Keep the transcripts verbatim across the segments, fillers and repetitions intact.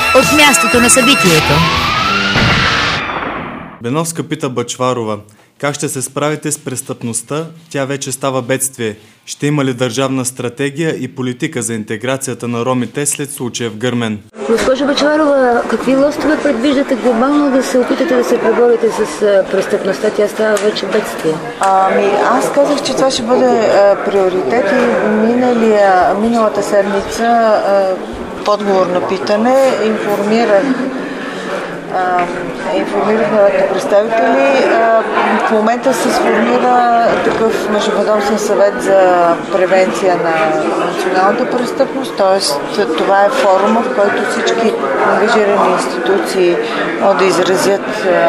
от мястото на събитието. Беновска пита Бъчварова: как ще се справите с престъпността? Тя вече става бедствие. Ще има ли държавна стратегия и политика за интеграцията на ромите след случая в Гърмен? Госпожо Бъчварова, какви лостове предвиждате глобално да се опитате да се преборите с престъпността? Тя става вече бедствие. Ами, аз казах, че това ще бъде а, приоритет и миналия, миналата седмица а, в отговор на питане информирах информирах народните представители. В момента се сформира такъв междуведомствен съвет за превенция на националната престъпност, т.е. това е форума, в който всички ангажирани институции могат да изразят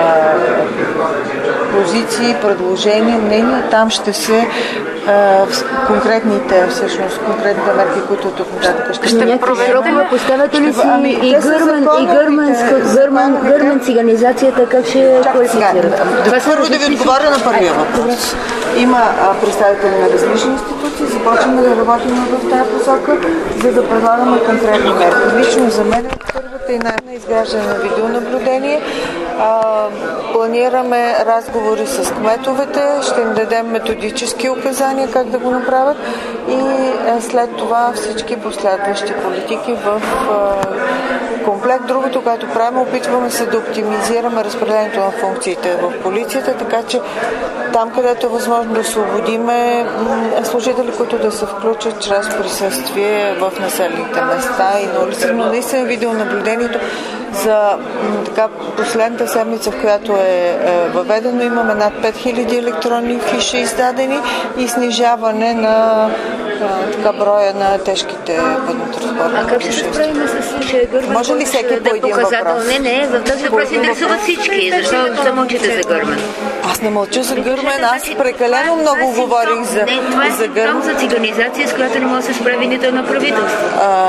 позиции, предложения, мнения. Там ще се конкретните, всъщност, конкретните мерки, които тук нататък ще се проведат. Поставяте ли си ами, и Гърмен, и Гърмен, Гърмен циганизацията, как ще квалифицирате? Първо да ви отговоря на първия въпрос. Има представители на различни институции, започваме да работим в тази посока, за да предлагаме конкретни мерки. Лично за мен първата и най-на изграждане на видеонаблюдение. А, планираме разговори с кметовете, ще им дадем методически указания как да го направят и а, след това всички последващи политики в а, комплект. Другото, което правим, опитваме се да оптимизираме разпределението на функциите в полицията, така че там, където е възможно да освободиме служители, които да се включат чрез присъствие в населените места и на улиците, но наистина видеонаблюдението за така последната седмица, в която е, е въведено, имаме над пет хиляди електронни фиши издадени и снижаване на а, така броя на тежките пътно-транспортни. А как ще се справим с случая Гърмен? Може ли всеки по един въпрос? Не, не, в този въпрос интересуват всички. Защо се мълчите за Гърмен? Аз не мълча за Гърмен, аз прекалено много говорих за, за Гърмен. За циганизация, с която не може да се справи нито на правителство.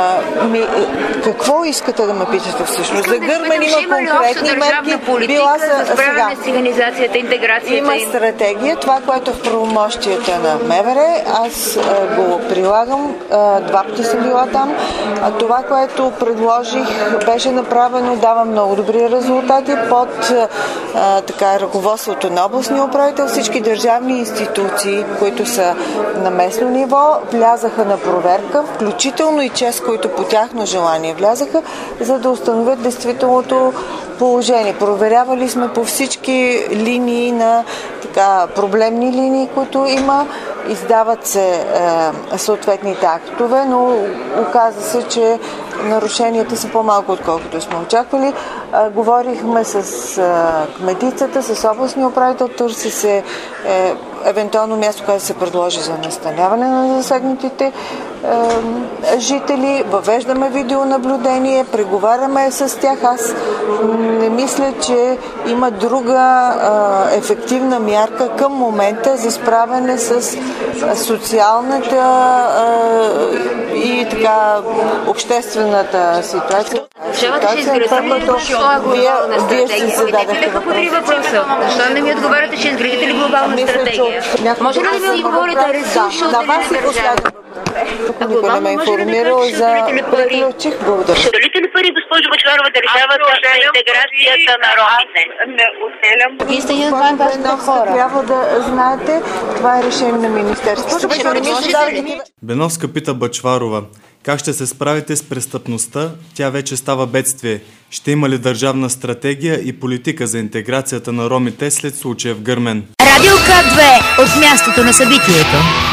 Какво искате да ме питате всъщност? За Гърмен има конкретни мерки. Била са за справяне с циганизацията, интеграцията. Има стратегия. Това, което е в правомощията на МВР, аз а, го прилагам. А, два пъти съм била там. А това, което предложих, беше направено, дава много добри резултати под а, така, ръководството на областния управител. Всички държавни институции, които са на местно ниво, влязаха на проверка, включително и ЧЕС, които по тяхно желание влязаха, за да установят действителното положение. Проверявали сме по всички линии на така, проблемни линии, които има. Издават се е, съответните актове, но оказа се, че нарушенията са по-малко, отколкото сме очаквали. Е, говорихме с е, кметицата, с областния управител, търси се е, евентуално място, което се предложи за настаняване на засегнатите е, жители. Въвеждаме видеонаблюдение, преговаряме с тях. Аз не мисля, че има друга е, ефективна мярка към момента за справяне с социалната е, и така обществената ситуация. Държавата ще изгради ли глобална стратегия? Видите ли по три въпроса? Защо не ми отговаряте, че изградите ли глобална стратегия? Може ли да ми отговорите ресурс от държавата? Тук никой не ме е информирал за приключих. Благодаря. Ще отделите ли пари, госпожо Бъчварова, държавата за интеграцията на ромите? Не отделям. Вие сте един от вашите хора. Трябва да знаете, това е решение на Министерството. Беновска пита Бъчварова: как ще се справите с престъпността? Тя вече става бедствие. Ще има ли държавна стратегия и политика за интеграцията на ромите след случая в Гърмен? Радио К две от мястото на събитието.